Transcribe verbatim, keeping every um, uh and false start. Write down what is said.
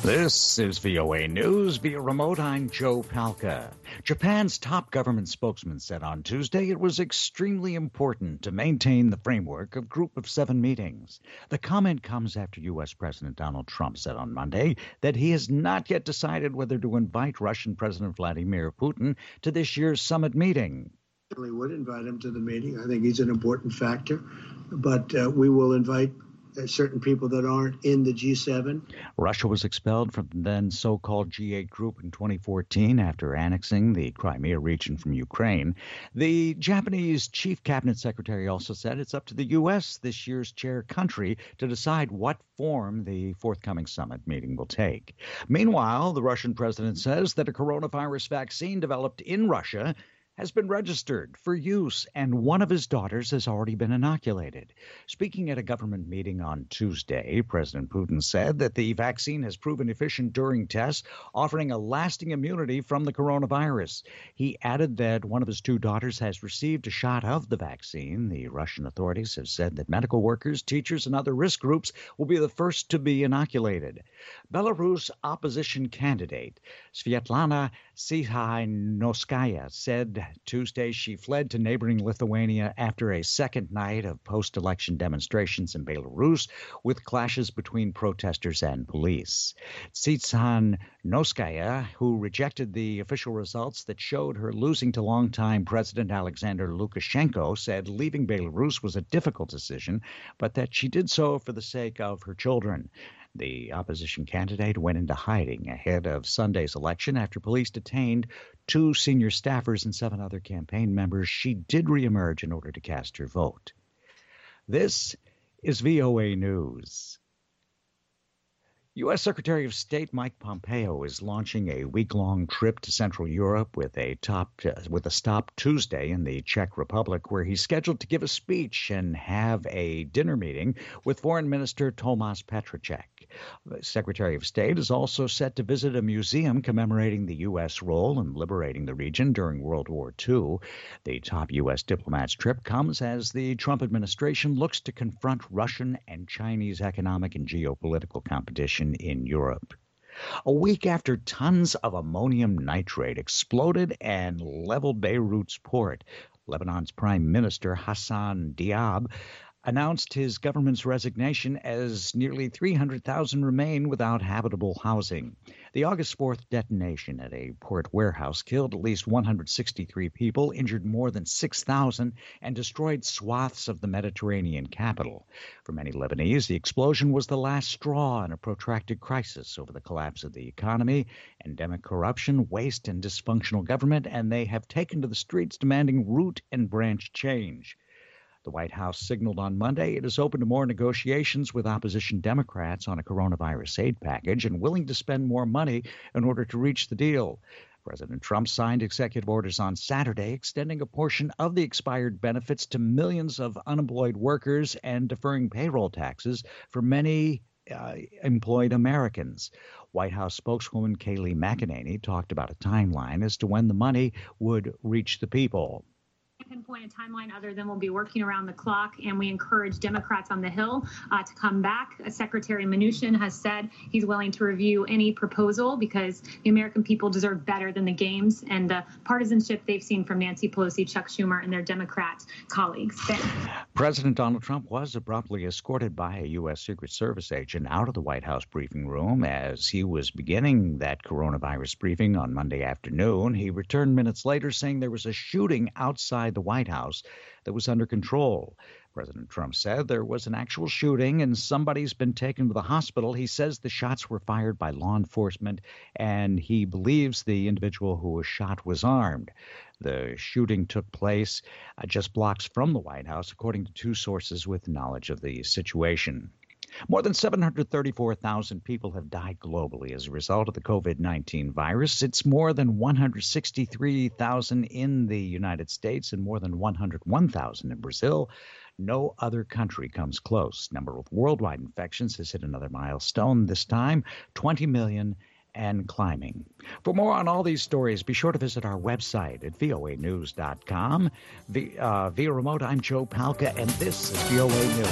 This is V O A News. Via remote, I'm Joe Palca. Japan's top government spokesman said on Tuesday it was extremely important to maintain the framework of Group of Seven meetings. The comment comes after U S. President Donald Trump said on Monday that he has not yet decided whether to invite Russian President Vladimir Putin to this year's summit meeting. We would invite him to the meeting. I think he's an important factor, but uh, we will invite certain people that aren't in the G seven. Russia was expelled from the then so-called G eight group in twenty fourteen after annexing the Crimea region from Ukraine. The Japanese chief cabinet secretary also said it's up to the U S, this year's chair country, to decide what form the forthcoming summit meeting will take. Meanwhile, the Russian president says that a coronavirus vaccine developed in Russia has been registered for use, and one of his daughters has already been inoculated. Speaking at a government meeting on Tuesday, President Putin said that the vaccine has proven efficient during tests, offering a lasting immunity from the coronavirus. He added that one of his two daughters has received a shot of the vaccine. The Russian authorities have said that medical workers, teachers, and other risk groups will be the first to be inoculated. Belarus opposition candidate Svetlana Tsikhanouskaya said Tuesday she fled to neighboring Lithuania after a second night of post-election demonstrations in Belarus with clashes between protesters and police. Tsikhanouskaya, who rejected the official results that showed her losing to longtime President Alexander Lukashenko, said leaving Belarus was a difficult decision, but that she did so for the sake of her children. The opposition candidate went into hiding ahead of Sunday's election after police detained two senior staffers and seven other campaign members. She did reemerge in order to cast her vote. This is V O A News. U S. Secretary of State Mike Pompeo is launching a week-long trip to Central Europe with a top uh, with a stop Tuesday in the Czech Republic, where he's scheduled to give a speech and have a dinner meeting with Foreign Minister Tomáš Petříček. The Secretary of State is also set to visit a museum commemorating the U S role in liberating the region during World War Two. The top U S diplomat's trip comes as the Trump administration looks to confront Russian and Chinese economic and geopolitical competition in Europe. A week after tons of ammonium nitrate exploded and leveled Beirut's port, Lebanon's Prime Minister Hassan Diab announced his government's resignation as nearly three hundred thousand remain without habitable housing. The August fourth detonation at a port warehouse killed at least one hundred sixty-three people, injured more than six thousand, and destroyed swaths of the Mediterranean capital. For many Lebanese, the explosion was the last straw in a protracted crisis over the collapse of the economy, endemic corruption, waste, and dysfunctional government, and they have taken to the streets demanding root and branch change. The White House signaled on Monday it is open to more negotiations with opposition Democrats on a coronavirus aid package and willing to spend more money in order to reach the deal. President Trump signed executive orders on Saturday extending a portion of the expired benefits to millions of unemployed workers and deferring payroll taxes for many uh, employed Americans. White House spokeswoman Kayleigh McEnany talked about a timeline as to when the money would reach the people. Pinpoint a timeline other than we'll be working around the clock, and we encourage Democrats on the Hill uh, to come back. Secretary Mnuchin has said he's willing to review any proposal because the American people deserve better than the games and the partisanship they've seen from Nancy Pelosi, Chuck Schumer, and their Democrat colleagues. President Donald Trump was abruptly escorted by a U S. Secret Service agent out of the White House briefing room as he was beginning that coronavirus briefing on Monday afternoon. He returned minutes later saying there was a shooting outside the White House that was under control. President Trump said there was an actual shooting and somebody's been taken to the hospital. He says the shots were fired by law enforcement and he believes the individual who was shot was armed. The shooting took place uh, just blocks from the White House, according to two sources with knowledge of the situation. More than seven hundred thirty-four thousand people have died globally as a result of the COVID nineteen virus. It's more than one hundred sixty-three thousand in the United States and more than one hundred one thousand in Brazil. No other country comes close. Number of worldwide infections has hit another milestone, this time twenty million and climbing. For more on all these stories, be sure to visit our website at V O A news dot com. Via, uh, via remote, I'm Joe Palca, and this is V O A News.